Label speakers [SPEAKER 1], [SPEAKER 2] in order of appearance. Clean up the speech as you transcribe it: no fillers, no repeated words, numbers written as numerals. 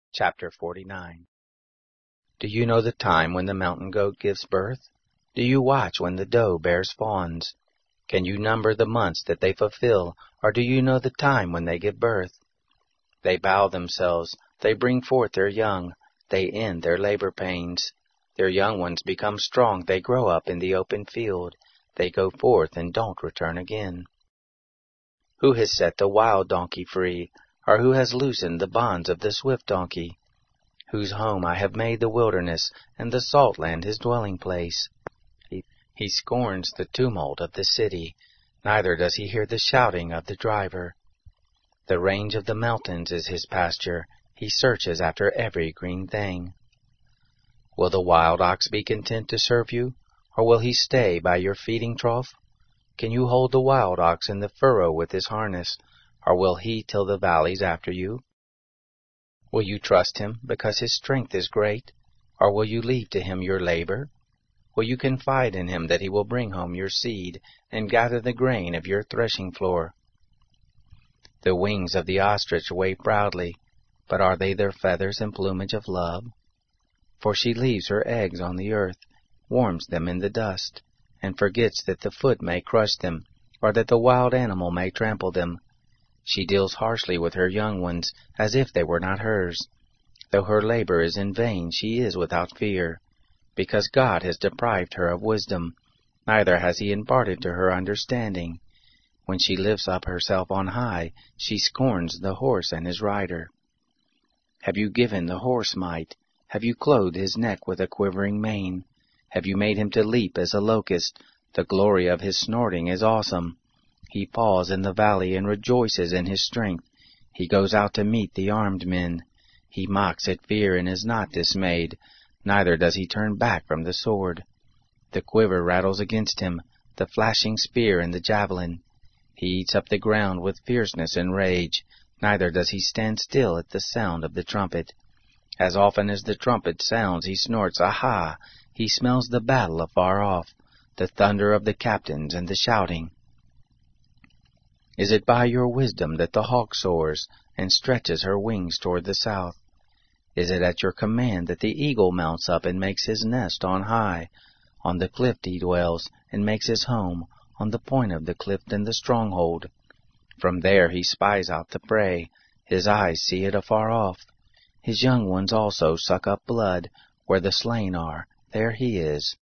[SPEAKER 1] Chapter 49. Do you know the time when the mountain goat gives birth? Do you watch when the doe bears fawns? Can you number the months that they fulfill, or do you know the time when they give birth? They bow themselves, they bring forth their young, they end their labor pains. Their young ones become strong, they grow up in the open field, they go forth and don't return again. Who has set the wild donkey free, or who has loosened the bonds of the swift donkey? Whose home I have made the wilderness, and the salt land his dwelling place. He scorns the tumult of the city, neither does he hear the shouting of the driver. The range of the mountains is his pasture, he searches after every green thing. Will the wild ox be content to serve you, or will he stay by your feeding trough? Can you hold the wild ox in the furrow with his harness, or will he till the valleys after you? Will you trust him because his strength is great, or will you leave to him your labor? Will you confide in him that he will bring home your seed, and gather the grain of your threshing floor? The wings of the ostrich wave proudly, but are they their feathers and plumage of love? For she leaves her eggs on the earth, warms them in the dust, and forgets that the foot may crush them, or that the wild animal may trample them. She deals harshly with her young ones, as if they were not hers. Though her labor is in vain, she is without fear, because God has deprived her of wisdom, neither has he imparted to her understanding. When she lifts up herself on high, she scorns the horse and his rider. Have you given the horse might? Have you clothed his neck with a quivering mane? Have you made him to leap as a locust? The glory of his snorting is awesome. He falls in the valley and rejoices in his strength. He goes out to meet the armed men. He mocks at fear and is not dismayed, neither does he turn back from the sword. The quiver rattles against him, the flashing spear and the javelin. He eats up the ground with fierceness and rage, neither does he stand still at the sound of the trumpet. As often as the trumpet sounds, he snorts, "Aha!" He smells the battle afar off, the thunder of the captains and the shouting. Is it by your wisdom that the hawk soars, and stretches her wings toward the south? Is it at your command that the eagle mounts up and makes his nest on high? On the cliff he dwells, and makes his home, on the point of the cliff in the stronghold. From there he spies out the prey, his eyes see it afar off. His young ones also suck up blood, where the slain are, there he is.